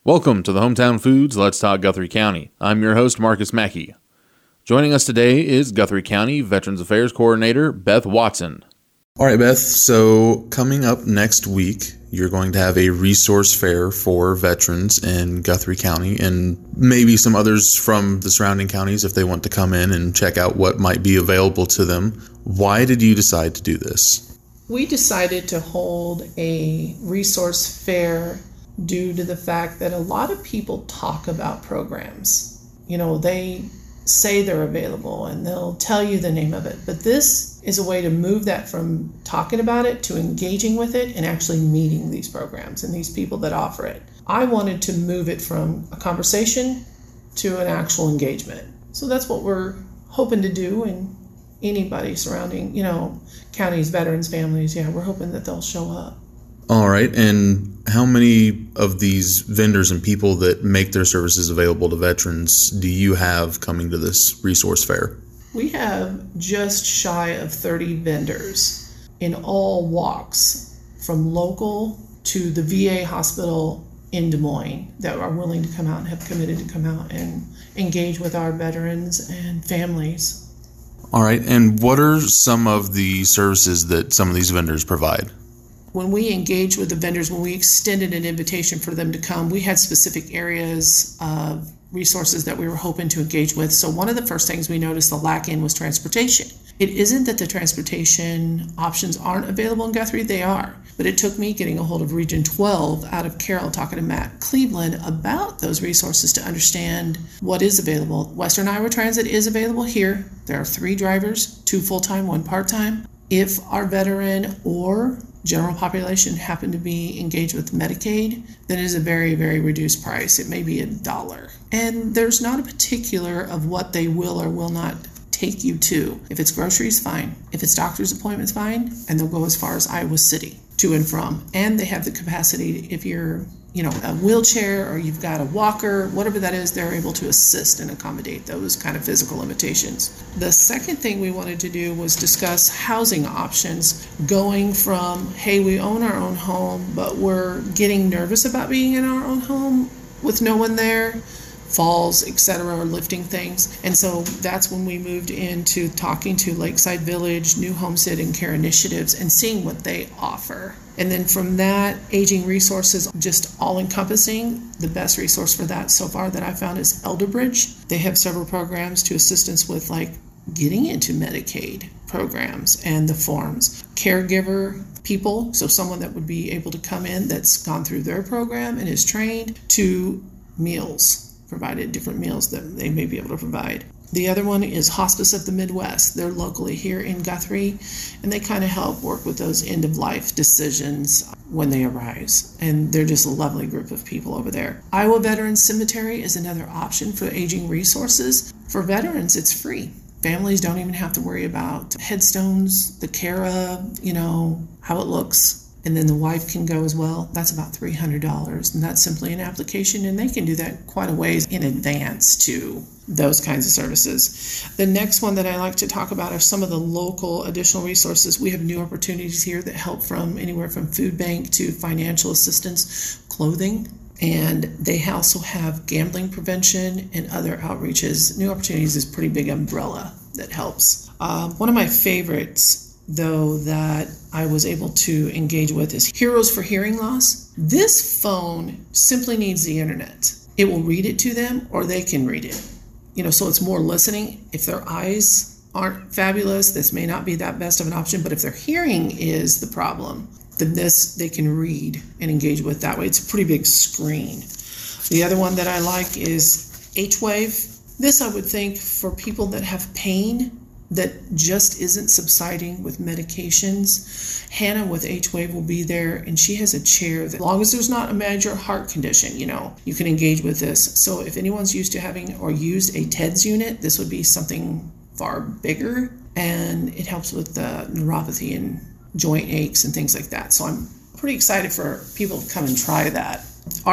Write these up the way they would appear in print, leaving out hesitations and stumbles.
Welcome to the Hometown Foods Let's Talk Guthrie County. I'm your host, Marcus Mackey. Joining us today is Guthrie County Veterans Affairs Coordinator Beth Watson. All right, Beth, so coming up next week, you're going to have a resource fair for veterans in Guthrie County and maybe some others from the surrounding counties if they want to come in and check out what might be available to them. Why did you decide to do this? We decided to hold a resource fair due to the fact that a lot of people talk about programs. They say they're available and they'll tell you the name of it, but this is a way to move that from talking about it to engaging with it and actually meeting these programs and these people that offer it. I wanted to move it from a conversation to an actual engagement. So that's what we're hoping to do, and anybody surrounding, counties, veterans, families, we're hoping that they'll show up. All right, and how many of these vendors and people that make their services available to veterans do you have coming to this resource fair? We have just shy of 30 vendors in all walks, from local to the VA hospital in Des Moines, that are willing to come out and have committed to come out and engage with our veterans and families. All right, and what are some of the services that some of these vendors provide? When we engaged with the vendors, when we extended an invitation for them to come, we had specific areas of resources that we were hoping to engage with. So one of the first things we noticed the lack in was transportation. It isn't that the transportation options aren't available in Guthrie, they are. But it took me getting a hold of Region 12 out of Carroll, talking to Matt Cleveland about those resources to understand what is available. Western Iowa Transit is available here. There are 3 drivers, 2 full-time, 1 part-time. If our veteran or general population happen to be engaged with Medicaid, then it is a very, very reduced price. It may be $1. And there's not a particular of what they will or will not take you to. If it's groceries, fine. If it's doctor's appointments, fine. And they'll go as far as Iowa City to and from. And they have the capacity, if you're a wheelchair or you've got a walker, whatever that is, they're able to assist and accommodate those kind of physical limitations. The second thing we wanted to do was discuss housing options, going from, hey, we own our own home, but we're getting nervous about being in our own home with no one there, falls, etc., or lifting things. And so that's when we moved into talking to Lakeside Village, New Homestead, and Care Initiatives and seeing what they offer. And then from that, aging resources, just all-encompassing. The best resource for that so far that I found is Elderbridge. They have several programs to assist us with getting into Medicaid programs and the forms. Caregiver people, so someone that would be able to come in that's gone through their program and is trained, to meals, provided different meals that they may be able to provide. The other one is Hospice of the Midwest. They're locally here in Guthrie, and they kind of help work with those end-of-life decisions when they arise. And they're just a lovely group of people over there. Iowa Veterans Cemetery is another option for aging resources. For veterans, it's free. Families don't even have to worry about headstones, the care of, how it looks. And then the wife can go as well. That's about $300. And that's simply an application, and they can do that quite a ways in advance to those kinds of services. The next one that I like to talk about are some of the local additional resources. We have new opportunities here that help from anywhere from food bank to financial assistance, clothing, and they also have gambling prevention and other outreaches. New Opportunities is a pretty big umbrella that helps. One of my favorites, though, that I was able to engage with is Heroes for Hearing Loss. This phone simply needs the internet. It will read it to them, or they can read it. So it's more listening. If their eyes aren't fabulous, this may not be that best of an option, but if their hearing is the problem, then this they can read and engage with that way. It's a pretty big screen. The other one that I like is H-Wave. This, I would think, for people that have pain that just isn't subsiding with medications. Hannah with H-Wave will be there, and she has a chair that, as long as there's not a major heart condition, you can engage with this. So if anyone's used to having or used a TEDS unit, this would be something far bigger, and it helps with the neuropathy and joint aches and things like that. So I'm pretty excited for people to come and try that.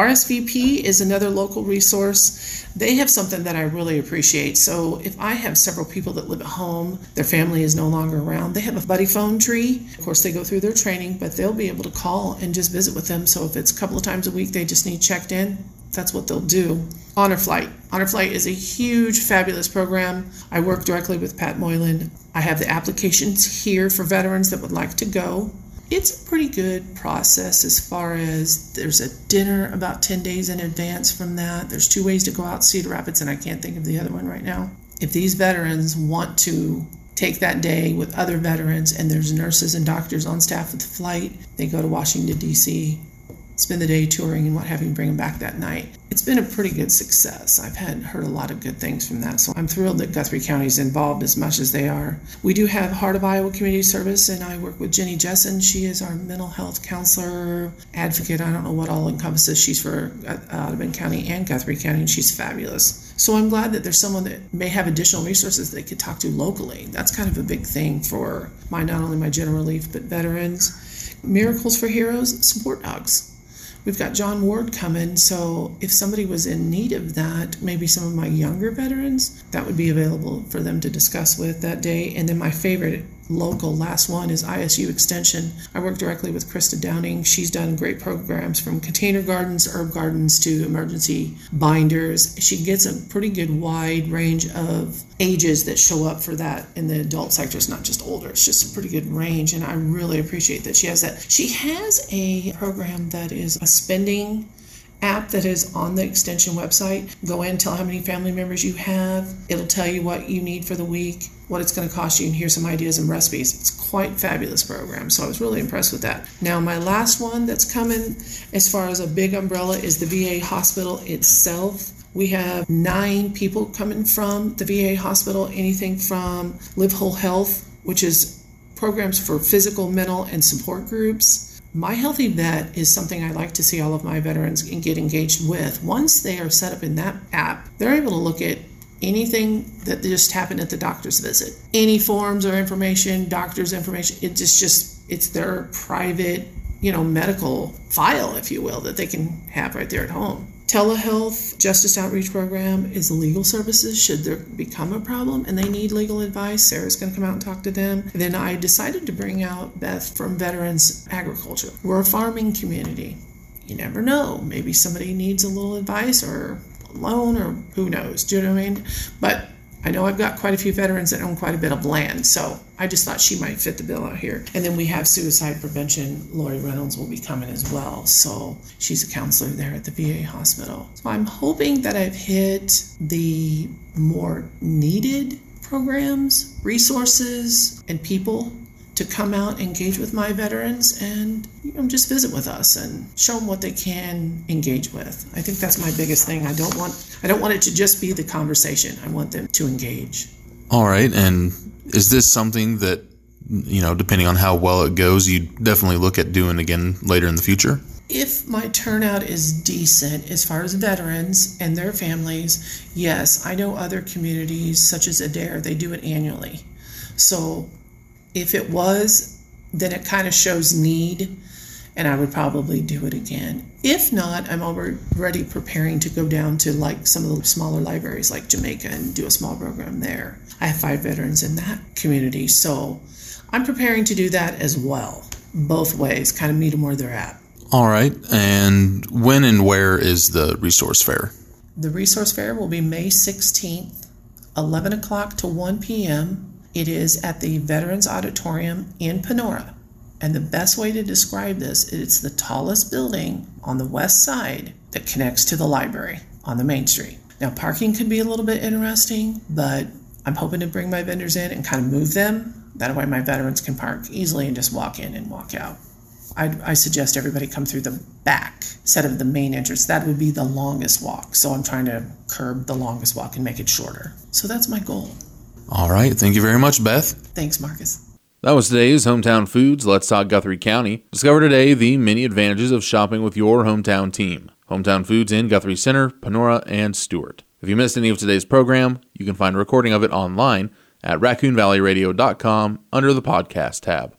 RSVP is another local resource. They have something that I really appreciate. So if I have several people that live at home, their family is no longer around, they have a buddy phone tree. Of course, they go through their training, but they'll be able to call and just visit with them. So if it's a couple of times a week they just need checked in, that's what they'll do. Honor Flight. Honor Flight is a huge, fabulous program. I work directly with Pat Moylan. I have the applications here for veterans that would like to go. It's a pretty good process as far as there's a dinner about 10 days in advance from that. There's 2 ways to go out Cedar Rapids, and I can't think of the other one right now. If these veterans want to take that day with other veterans, and there's nurses and doctors on staff with the flight, they go to Washington, D.C., spend the day touring and what have you, bring them back that night. It's been a pretty good success. I've heard a lot of good things from that, so I'm thrilled that Guthrie County is involved as much as they are. We do have Heart of Iowa Community Service, and I work with Jenny Jessen. She is our mental health counselor, advocate. I don't know what all encompasses. She's for Audubon County and Guthrie County, and she's fabulous. So I'm glad that there's someone that may have additional resources they could talk to locally. That's kind of a big thing for not only my general relief, but veterans. Miracles for Heroes, support dogs. We've got John Ward coming, so if somebody was in need of that, maybe some of my younger veterans, that would be available for them to discuss with that day. And then my favorite local last one is ISU Extension. I work directly with Krista Downing. She's done great programs from container gardens, herb gardens, to emergency binders. She gets a pretty good wide range of ages that show up for that in the adult sector. It's not just older, it's just a pretty good range, and I really appreciate that she has that. She has a program that is a spending app that is on the extension website. Go in, tell how many family members you have. It'll tell you what you need for the week, what it's going to cost you, and here's some ideas and recipes. It's quite fabulous program, so I was really impressed with that. Now, my last one that's coming as far as a big umbrella is the VA hospital itself. We have 9 people coming from the VA hospital, anything from Live Whole Health, which is programs for physical, mental, and support groups. My Healthy Vet is something I like to see all of my veterans get engaged with. Once they are set up in that app, they're able to look at anything that just happened at the doctor's visit. Any forms or information, doctor's information, it's their private, medical file, if you will, that they can have right there at home. Telehealth Justice Outreach Program is legal services should there become a problem and they need legal advice. Sarah's going to come out and talk to them. And then I decided to bring out Beth from Veterans Agriculture. We're a farming community. You never know. Maybe somebody needs a little advice or a loan or who knows. Do you know what I mean? But I know I've got quite a few veterans that own quite a bit of land, so I just thought she might fit the bill out here. And then we have suicide prevention. Lori Reynolds will be coming as well, so she's a counselor there at the VA hospital. So I'm hoping that I've hit the more needed programs, resources, and people to come out, engage with my veterans, and just visit with us and show them what they can engage with. I think that's my biggest thing. I don't want it to just be the conversation. I want them to engage. All right, and is this something that, depending on how well it goes, you definitely look at doing again later in the future? If my turnout is decent as far as veterans and their families, yes. I know other communities such as Adair, they do it annually. So if it was, then it kind of shows need, and I would probably do it again. If not, I'm already preparing to go down to some of the smaller libraries like Jamaica and do a small program there. I have 5 veterans in that community, so I'm preparing to do that as well, both ways, kind of meet them where they're at. All right, and when and where is the resource fair? The resource fair will be May 16th, 11 o'clock to 1 p.m., It is at the Veterans Auditorium in Panora. And the best way to describe this, it's the tallest building on the west side that connects to the library on the main street. Now, parking could be a little bit interesting, but I'm hoping to bring my vendors in and kind of move them. That way my veterans can park easily and just walk in and walk out. I suggest everybody come through the back instead of the main entrance. That would be the longest walk. So I'm trying to curb the longest walk and make it shorter. So that's my goal. All right. Thank you very much, Beth. Thanks, Marcus. That was today's Hometown Foods. Let's Talk Guthrie County. Discover today the many advantages of shopping with your hometown team. Hometown Foods in Guthrie Center, Panora, and Stewart. If you missed any of today's program, you can find a recording of it online at raccoonvalleyradio.com under the podcast tab.